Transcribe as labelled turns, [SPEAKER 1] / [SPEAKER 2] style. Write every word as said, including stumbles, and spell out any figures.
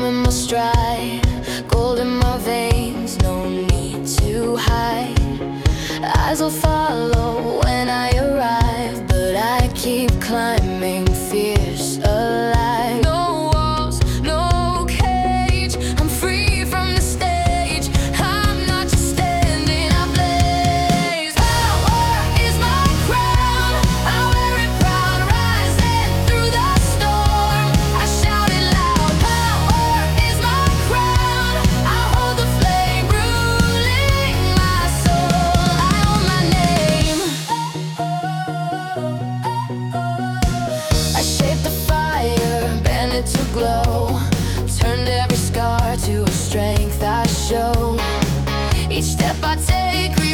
[SPEAKER 1] in my stride, gold in my veins, no need to hide. Eyes will follow when I arrive, but I keep climbing, fierce, alive. No walls, no cage, I'm free from the stage. I'm not just standing, I blaze. Power is my crown, I wear it proud, rising through the storm. I shout it loud. Power is my crown, I hold the flame, ruling my soul. I own my name. I shaped the fire, bent it to glow, turned every scar to a strength I show. Each step I take